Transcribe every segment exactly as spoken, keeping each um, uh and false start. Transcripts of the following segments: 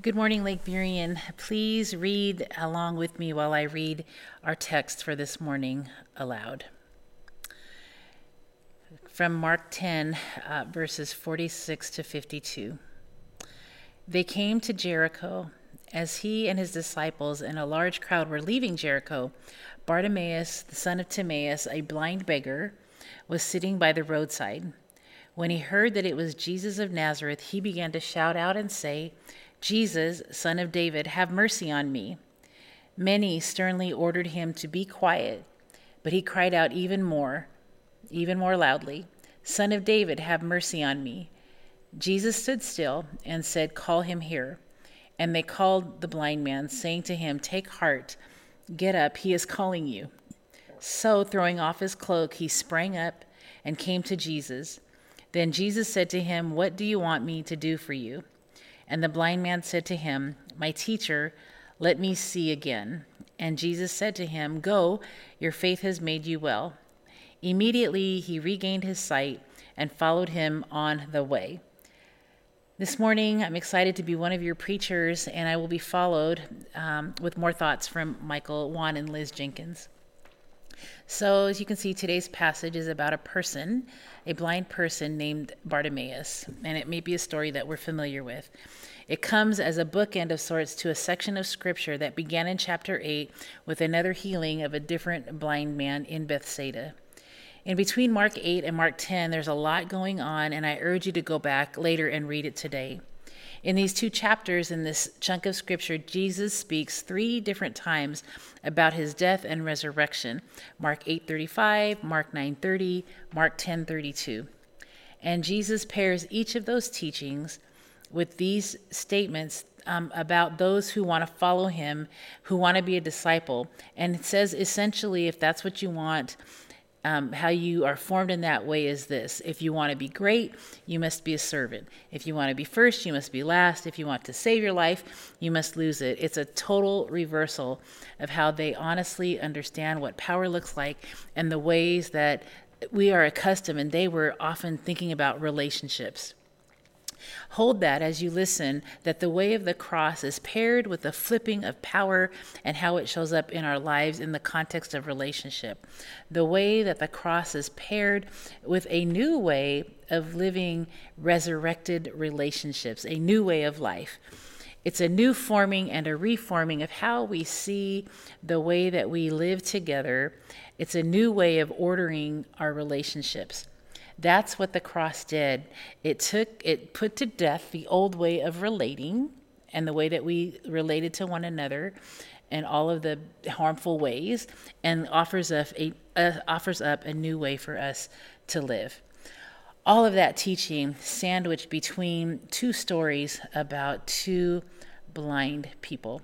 Good morning, Lake Burien. Please read along with me while I read our text for this morning aloud. From Mark ten, uh, verses forty-six to fifty-two. They came to Jericho. As he and his disciples and a large crowd were leaving Jericho, Bartimaeus, the son of Timaeus, a blind beggar, was sitting by the roadside. When he heard that it was Jesus of Nazareth, he began to shout out and say, "Jesus, son of David, have mercy on me." Many sternly ordered him to be quiet, but he cried out even more, even more loudly, "Son of David, have mercy on me." Jesus stood still and said, "Call him here." And they called the blind man, saying to him, "Take heart, get up, he is calling you." So, throwing off his cloak, he sprang up and came to Jesus. Then Jesus said to him, "What do you want me to do for you?" And the blind man said to him, "My teacher, let me see again." And Jesus said to him, "Go, your faith has made you well." Immediately he regained his sight and followed him on the way. This morning, I'm excited to be one of your preachers, and I will be followed um, with more thoughts from Michael Wan and Liz Jenkins. So, as you can see, today's passage is about a person, a blind person named Bartimaeus, and it may be a story that we're familiar with. It comes as a bookend of sorts to a section of scripture that began in chapter eight with another healing of a different blind man in Bethsaida. In between Mark eight and Mark ten, there's a lot going on, and I urge you to go back later and read it today. In these two chapters in this chunk of scripture, Jesus speaks three different times about his death and resurrection. Mark eight thirty-five, Mark nine thirty, Mark ten thirty-two. And Jesus pairs each of those teachings with these statements um, about those who want to follow him, who want to be a disciple. And it says essentially, if that's what you want, Um, how you are formed in that way is this. If you want to be great, you must be a servant. If you want to be first, you must be last. If you want to save your life, you must lose it. It's a total reversal of how they honestly understand what power looks like and the ways that we are accustomed, and they were often thinking about relationships. Hold that as you listen, that the way of the cross is paired with the flipping of power and how it shows up in our lives in the context of relationship. The way that the cross is paired with a new way of living resurrected relationships, a new way of life. It's a new forming and a reforming of how we see the way that we live together. It's a new way of ordering our relationships. That's what the cross did. It took, it put to death the old way of relating and the way that we related to one another and all of the harmful ways, and offers up a uh, offers up a new way for us to live. All of that teaching sandwiched between two stories about two blind people.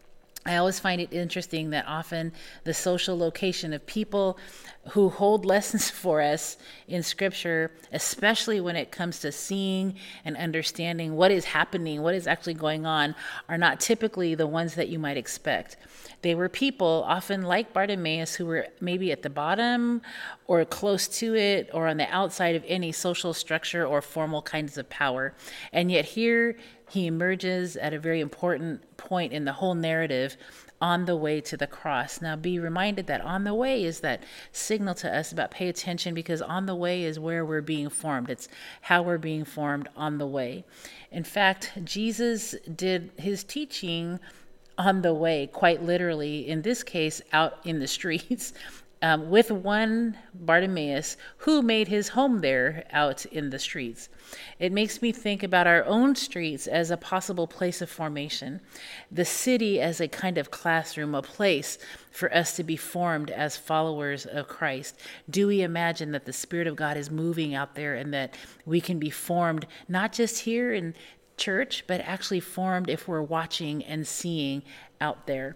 I always find it interesting that often the social location of people who hold lessons for us in Scripture, especially when it comes to seeing and understanding what is happening, what is actually going on, are not typically the ones that you might expect. They were people, often like Bartimaeus, who were maybe at the bottom or close to it or on the outside of any social structure or formal kinds of power. And yet here he emerges at a very important point in the whole narrative on the way to the cross. Now be reminded that on the way is that signal to us about pay attention, because on the way is where we're being formed. It's how we're being formed on the way. In fact, Jesus did his teaching on the way, quite literally, in this case, out in the streets, um, with one Bartimaeus who made his home there out in the streets. It makes me think about our own streets as a possible place of formation, the city as a kind of classroom, a place for us to be formed as followers of Christ. Do we imagine that the Spirit of God is moving out there and that we can be formed not just here in church, but actually formed if we're watching and seeing out there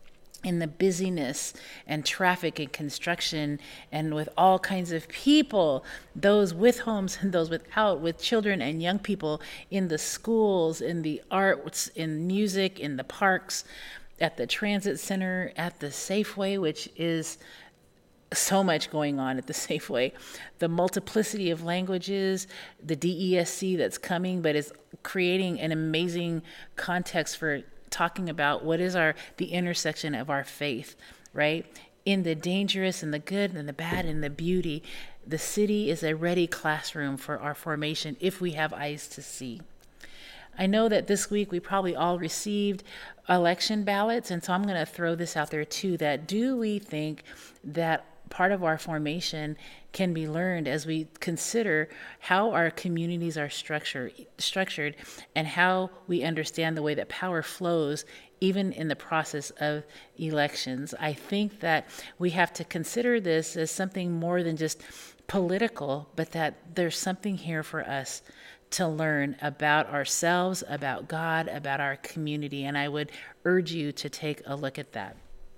in the busyness and traffic and construction and with all kinds of people, those with homes and those without, with children and young people in the schools, in the arts, in music, in the parks, at the transit center, at the Safeway, which is so much going on at the Safeway. The multiplicity of languages, the D E S C that's coming, but is creating an amazing context for talking about what is our the intersection of our faith, right? In the dangerous and the good and the bad and the beauty, the city is a ready classroom for our formation if we have eyes to see. I know that this week we probably all received election ballots, and so I'm going to throw this out there too, that do we think that part of our formation can be learned as we consider how our communities are structured, structured and how we understand the way that power flows even in the process of elections. I think that we have to consider this as something more than just political, but that there's something here for us to learn about ourselves, about God, about our community, and I would urge you to take a look at that.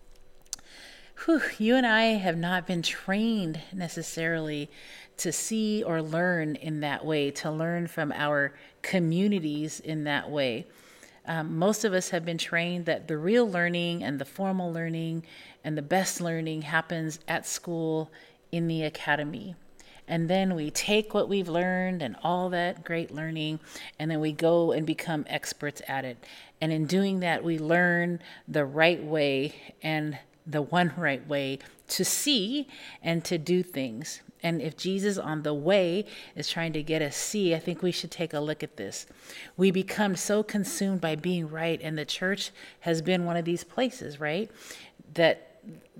Whew, you and I have not been trained necessarily to see or learn in that way, to learn from our communities in that way. Um, most of us have been trained that the real learning and the formal learning and the best learning happens at school in the academy. And then we take what we've learned and all that great learning, and then we go and become experts at it. And in doing that, we learn the right way and the one right way to see and to do things. And if Jesus on the way is trying to get us see, I think we should take a look at this. We become so consumed by being right, and the church has been one of these places, right? That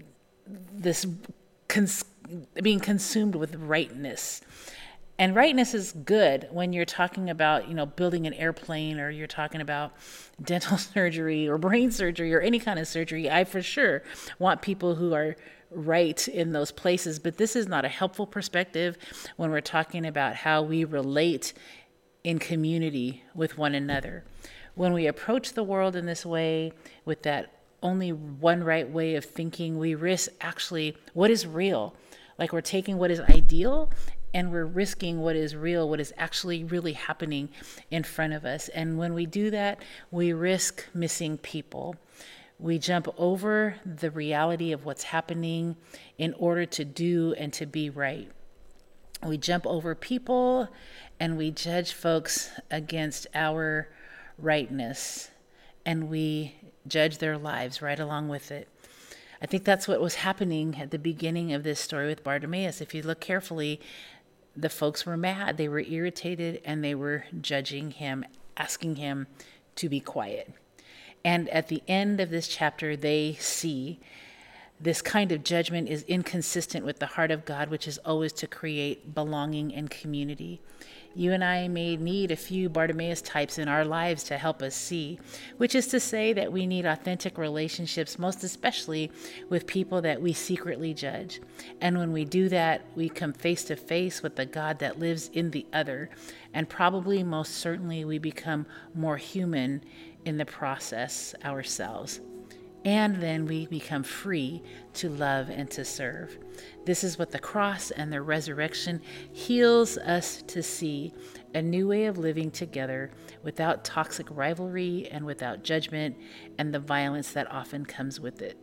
this cons- being consumed with rightness. And rightness is good when you're talking about, you know, building an airplane, or you're talking about dental surgery or brain surgery or any kind of surgery. I for sure want people who are right in those places, but this is not a helpful perspective when we're talking about how we relate in community with one another. When we approach the world in this way, with that only one right way of thinking, we risk actually what is real. Like we're taking what is ideal and we're risking what is real, what is actually really happening in front of us. And when we do that, we risk missing people. We jump over the reality of what's happening in order to do and to be right. We jump over people and we judge folks against our rightness, and we judge their lives right along with it. I think that's what was happening at the beginning of this story with Bartimaeus. If you look carefully, the folks were mad, they were irritated, and they were judging him, asking him to be quiet. And at the end of this chapter, they see this kind of judgment is inconsistent with the heart of God, which is always to create belonging and community. You and I may need a few Bartimaeus types in our lives to help us see, which is to say that we need authentic relationships, most especially with people that we secretly judge. And when we do that, we come face to face with the God that lives in the other. And probably most certainly we become more human in the process ourselves. And then we become free to love and to serve. This is what the cross and the resurrection heals us to see, a new way of living together without toxic rivalry and without judgment and the violence that often comes with it.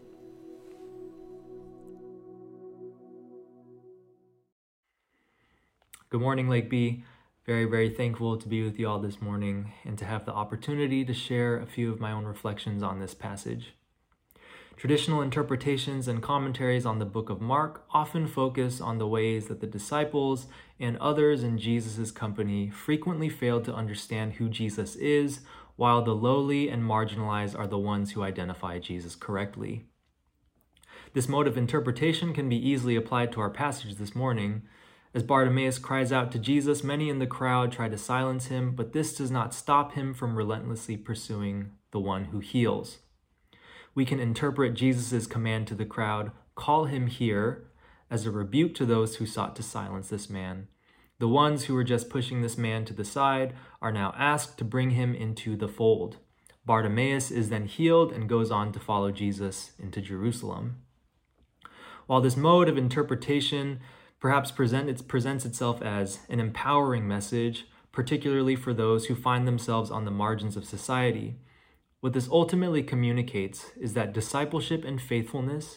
Good morning, Lake B. Very, very thankful to be with you all this morning and to have the opportunity to share a few of my own reflections on this passage. Traditional interpretations and commentaries on the book of Mark often focus on the ways that the disciples and others in Jesus' company frequently failed to understand who Jesus is, while the lowly and marginalized are the ones who identify Jesus correctly. This mode of interpretation can be easily applied to our passage this morning. As Bartimaeus cries out to Jesus, many in the crowd try to silence him, but this does not stop him from relentlessly pursuing the one who heals. We can interpret Jesus' command to the crowd, "Call him here," as a rebuke to those who sought to silence this man. The ones who were just pushing this man to the side are now asked to bring him into the fold. Bartimaeus is then healed and goes on to follow Jesus into Jerusalem. While this mode of interpretation perhaps present, it presents itself as an empowering message, particularly for those who find themselves on the margins of society, what this ultimately communicates is that discipleship and faithfulness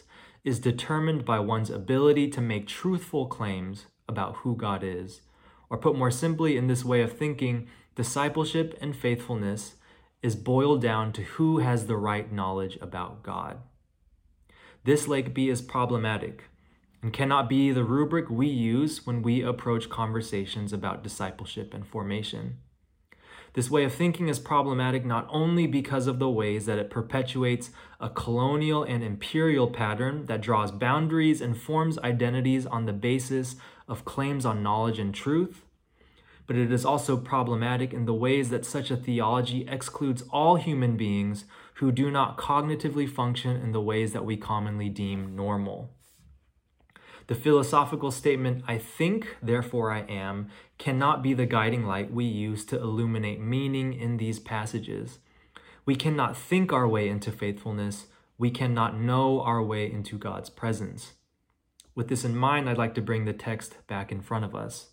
is determined by one's ability to make truthful claims about who God is. Or put more simply, in this way of thinking, discipleship and faithfulness is boiled down to who has the right knowledge about God. This, Lake B, is problematic and cannot be the rubric we use when we approach conversations about discipleship and formation. This way of thinking is problematic not only because of the ways that it perpetuates a colonial and imperial pattern that draws boundaries and forms identities on the basis of claims on knowledge and truth, but it is also problematic in the ways that such a theology excludes all human beings who do not cognitively function in the ways that we commonly deem normal. The philosophical statement, "I think, therefore I am," cannot be the guiding light we use to illuminate meaning in these passages. We cannot think our way into faithfulness. We cannot know our way into God's presence. With this in mind, I'd like to bring the text back in front of us.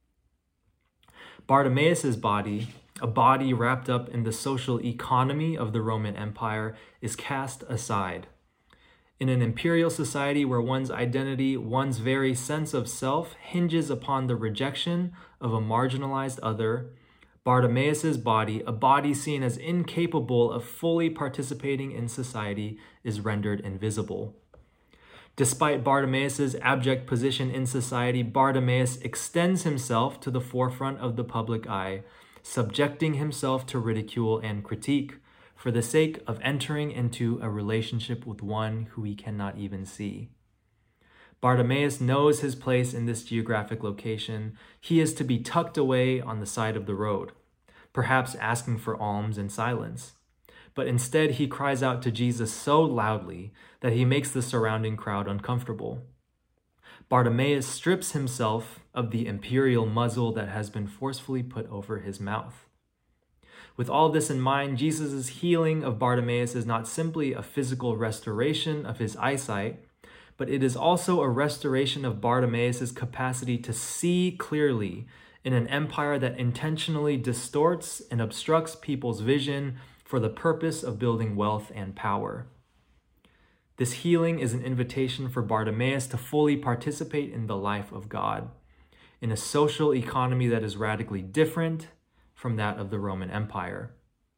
Bartimaeus' body, a body wrapped up in the social economy of the Roman Empire, is cast aside. In an imperial society where one's identity, one's very sense of self, hinges upon the rejection of a marginalized other, Bartimaeus' body, a body seen as incapable of fully participating in society, is rendered invisible. Despite Bartimaeus' abject position in society, Bartimaeus extends himself to the forefront of the public eye, subjecting himself to ridicule and critique, for the sake of entering into a relationship with one who he cannot even see. Bartimaeus knows his place in this geographic location. He is to be tucked away on the side of the road, perhaps asking for alms in silence. But instead, he cries out to Jesus so loudly that he makes the surrounding crowd uncomfortable. Bartimaeus strips himself of the imperial muzzle that has been forcefully put over his mouth. With all this in mind, Jesus' healing of Bartimaeus is not simply a physical restoration of his eyesight, but it is also a restoration of Bartimaeus' capacity to see clearly in an empire that intentionally distorts and obstructs people's vision for the purpose of building wealth and power. This healing is an invitation for Bartimaeus to fully participate in the life of God, in a social economy that is radically different from that of the Roman Empire.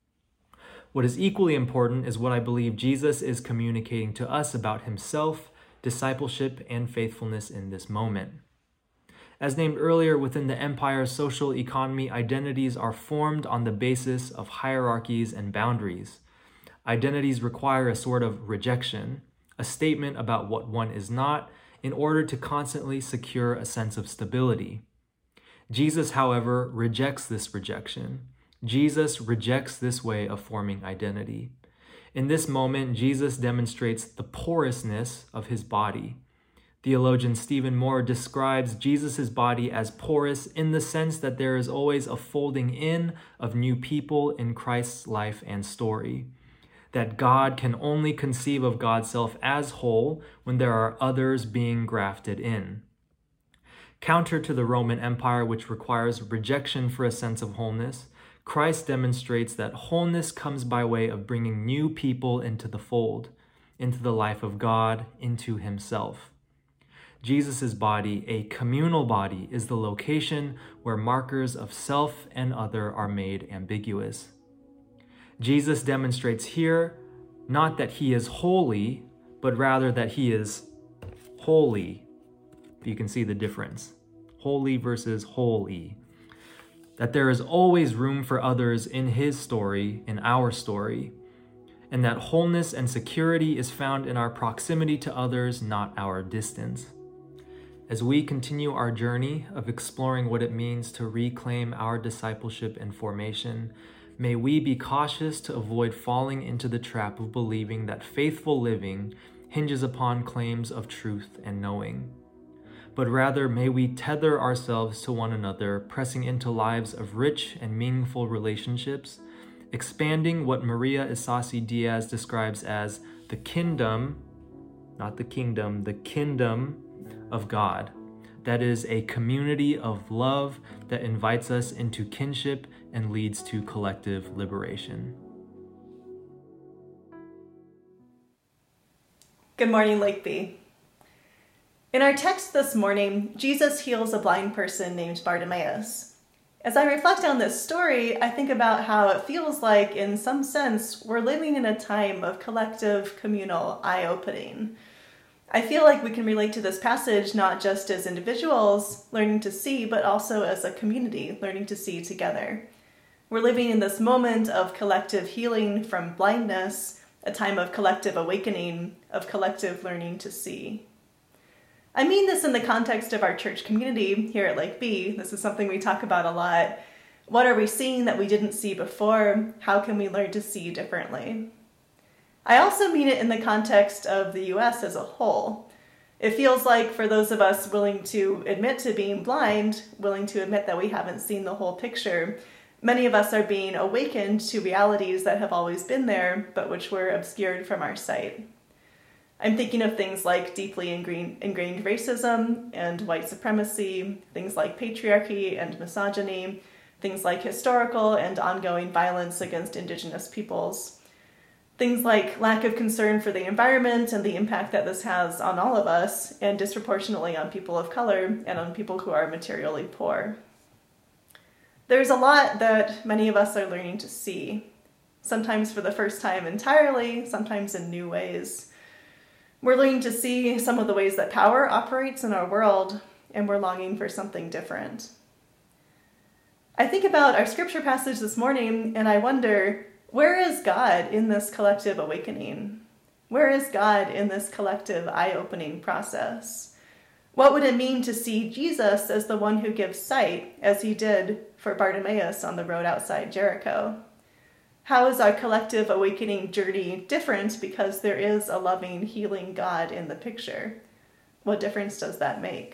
What is equally important is what I believe Jesus is communicating to us about himself, discipleship, and faithfulness in this moment. As named earlier, within the empire's social economy, identities are formed on the basis of hierarchies and boundaries. Identities require a sort of rejection, a statement about what one is not, in order to constantly secure a sense of stability. Jesus, however, rejects this rejection. Jesus rejects this way of forming identity. In this moment, Jesus demonstrates the porousness of his body. Theologian Stephen Moore describes Jesus' body as porous in the sense that there is always a folding in of new people in Christ's life and story. That God can only conceive of God's self as whole when there are others being grafted in. Counter to the Roman Empire, which requires rejection for a sense of wholeness, Christ demonstrates that wholeness comes by way of bringing new people into the fold, into the life of God, into himself. Jesus' body, a communal body, is the location where markers of self and other are made ambiguous. Jesus demonstrates here not that he is holy, but rather that he is holy. You can see the difference. Holy versus holy. That there is always room for others in his story, in our story. And that wholeness and security is found in our proximity to others, not our distance. As we continue our journey of exploring what it means to reclaim our discipleship and formation, may we be cautious to avoid falling into the trap of believing that faithful living hinges upon claims of truth and knowing. But rather may we tether ourselves to one another, pressing into lives of rich and meaningful relationships, expanding what Maria Isasi Diaz describes as the kingdom, not the kingdom, the kingdom of God. That is a community of love that invites us into kinship and leads to collective liberation. Good morning, Lake B. In our text this morning, Jesus heals a blind person named Bartimaeus. As I reflect on this story, I think about how it feels like, in some sense, we're living in a time of collective, communal eye-opening. I feel like we can relate to this passage not just as individuals learning to see, but also as a community learning to see together. We're living in this moment of collective healing from blindness, a time of collective awakening, of collective learning to see. I mean this in the context of our church community here at Lake B. This is something we talk about a lot. What are we seeing that we didn't see before? How can we learn to see differently? I also mean it in the context of the U S as a whole. It feels like for those of us willing to admit to being blind, willing to admit that we haven't seen the whole picture, many of us are being awakened to realities that have always been there, but which were obscured from our sight. I'm thinking of things like deeply ingrained, ingrained racism and white supremacy, things like patriarchy and misogyny, things like historical and ongoing violence against Indigenous peoples, things like lack of concern for the environment and the impact that this has on all of us, and disproportionately on people of color and on people who are materially poor. There's a lot that many of us are learning to see, sometimes for the first time entirely, sometimes in new ways. We're learning to see some of the ways that power operates in our world, and we're longing for something different. I think about our scripture passage this morning, and I wonder, where is God in this collective awakening? Where is God in this collective eye-opening process? What would it mean to see Jesus as the one who gives sight, as he did for Bartimaeus on the road outside Jericho? How is our collective awakening journey different because there is a loving, healing God in the picture? What difference does that make?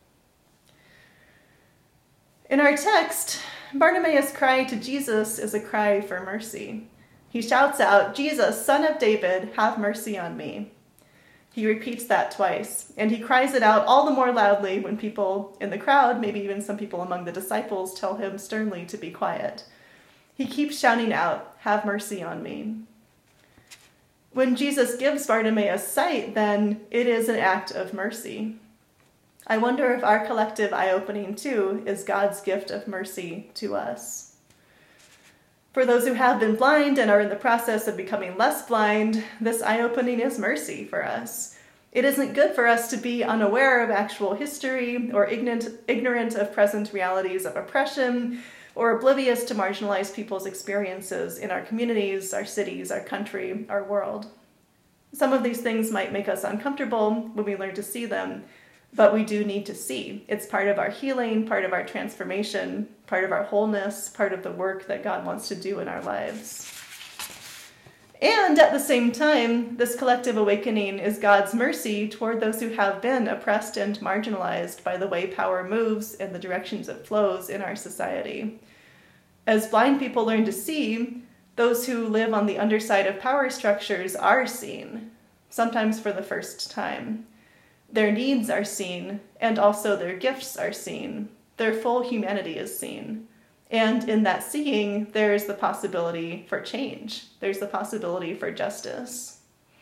In our text, Bartimaeus' cry to Jesus is a cry for mercy. He shouts out, "Jesus, Son of David, have mercy on me." He repeats that twice, and he cries it out all the more loudly when people in the crowd, maybe even some people among the disciples, tell him sternly to be quiet. He keeps shouting out, "Have mercy on me." When Jesus gives Bartimaeus sight, then it is an act of mercy. I wonder if our collective eye-opening too is God's gift of mercy to us. For those who have been blind and are in the process of becoming less blind, this eye-opening is mercy for us. It isn't good for us to be unaware of actual history or ignorant, ignorant of present realities of oppression, or oblivious to marginalized people's experiences in our communities, our cities, our country, our world. Some of these things might make us uncomfortable when we learn to see them, but we do need to see. It's part of our healing, part of our transformation, part of our wholeness, part of the work that God wants to do in our lives. And at the same time, this collective awakening is God's mercy toward those who have been oppressed and marginalized by the way power moves and the directions it flows in our society. As blind people learn to see, those who live on the underside of power structures are seen, sometimes for the first time. Their needs are seen, and also their gifts are seen. Their full humanity is seen. And in that seeing, there is the possibility for change. There's the possibility for justice.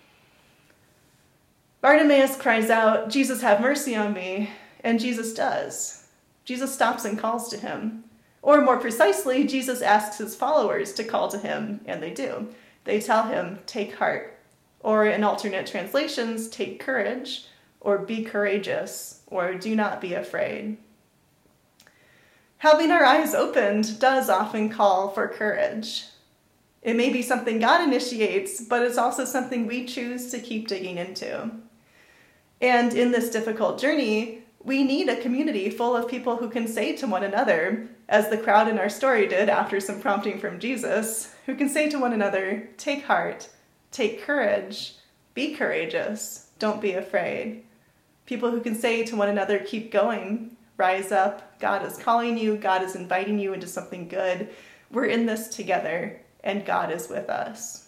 Bartimaeus cries out, "Jesus, have mercy on me," and Jesus does. Jesus stops and calls to him. Or more precisely, Jesus asks his followers to call to him, and they do. They tell him, "Take heart," or in alternate translations, "Take courage," or "Be courageous," or "Do not be afraid." Having our eyes opened does often call for courage. It may be something God initiates, but it's also something we choose to keep digging into. And in this difficult journey, we need a community full of people who can say to one another, as the crowd in our story did after some prompting from Jesus, who can say to one another, "Take heart, take courage, be courageous, don't be afraid." People who can say to one another, "Keep going, rise up, God is calling you, God is inviting you into something good. We're in this together, and God is with us."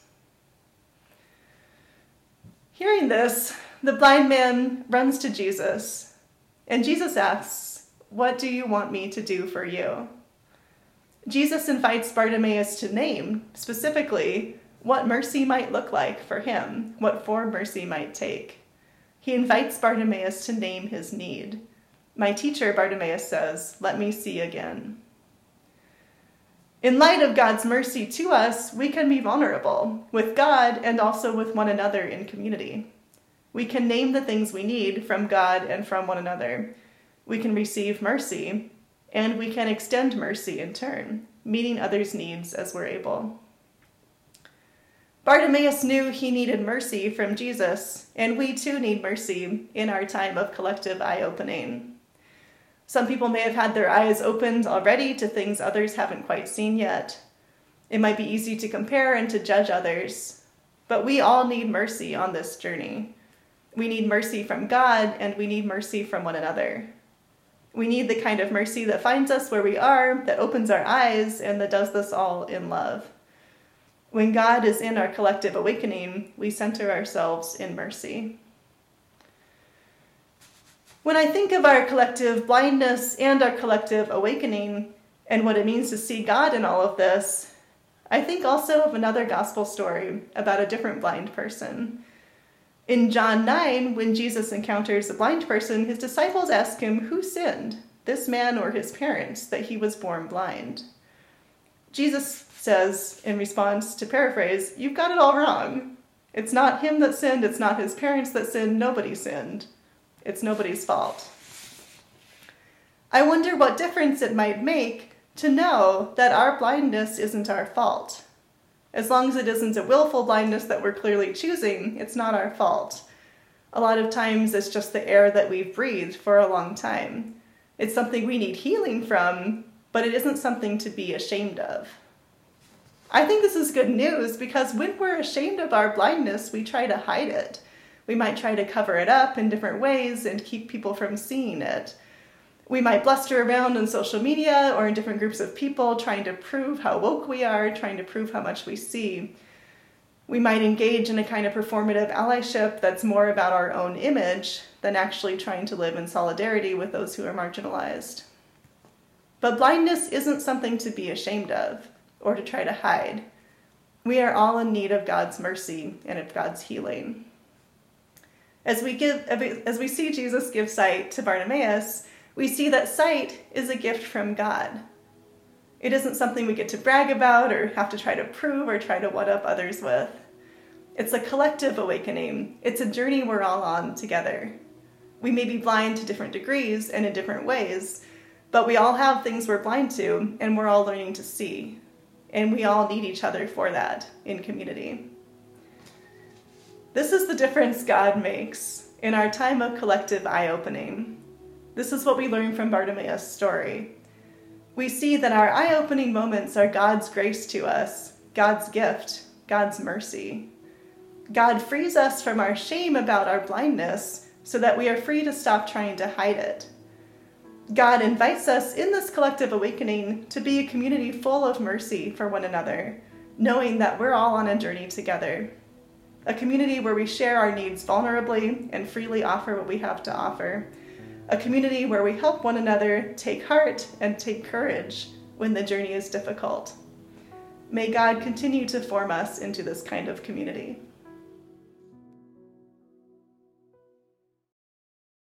Hearing this, the blind man runs to Jesus, and Jesus asks, "What do you want me to do for you?" Jesus invites Bartimaeus to name, specifically, what mercy might look like for him, what form mercy might take. he invites Bartimaeus to name his need. "My teacher," Bartimaeus says, "let me see again." In light of God's mercy to us, we can be vulnerable with God and also with one another in community. We can name the things we need from God and from one another. We can receive mercy, and we can extend mercy in turn, meeting others' needs as we're able. Bartimaeus knew he needed mercy from Jesus, and we too need mercy in our time of collective eye-opening. Some people may have had their eyes opened already to things others haven't quite seen yet. It might be easy to compare and to judge others, but we all need mercy on this journey. We need mercy from God, and we need mercy from one another. We need the kind of mercy that finds us where we are, that opens our eyes, and that does this all in love. When God is in our collective awakening, we center ourselves in mercy. When I think of our collective blindness and our collective awakening, and what it means to see God in all of this, I think also of another gospel story about a different blind person. In John nine, when Jesus encounters a blind person, his disciples ask him, who sinned, this man or his parents, that he was born blind? Jesus says, in response, to paraphrase, you've got it all wrong. It's not him that sinned, it's not his parents that sinned, nobody sinned. It's nobody's fault. I wonder what difference it might make to know that our blindness isn't our fault. As long as it isn't a willful blindness that we're clearly choosing, it's not our fault. A lot of times it's just the air that we've breathed for a long time. It's something we need healing from, but it isn't something to be ashamed of. I think this is good news because when we're ashamed of our blindness, we try to hide it. We might try to cover it up in different ways and keep people from seeing it. We might bluster around on social media or in different groups of people trying to prove how woke we are, trying to prove how much we see. We might engage in a kind of performative allyship that's more about our own image than actually trying to live in solidarity with those who are marginalized. But blindness isn't something to be ashamed of or to try to hide. We are all in need of God's mercy and of God's healing. As we give, as we see Jesus give sight to Bartimaeus, we see that sight is a gift from God. It isn't something we get to brag about or have to try to prove or try to one-up others with. It's a collective awakening. It's a journey we're all on together. We may be blind to different degrees and in different ways, but we all have things we're blind to, and we're all learning to see. And we all need each other for that in community. This is the difference God makes in our time of collective eye-opening. This is what we learn from Bartimaeus' story. We see that our eye-opening moments are God's grace to us, God's gift, God's mercy. God frees us from our shame about our blindness so that we are free to stop trying to hide it. God invites us in this collective awakening to be a community full of mercy for one another, knowing that we're all on a journey together. A community where we share our needs vulnerably and freely offer what we have to offer. A community where we help one another take heart and take courage when the journey is difficult. May God continue to form us into this kind of community.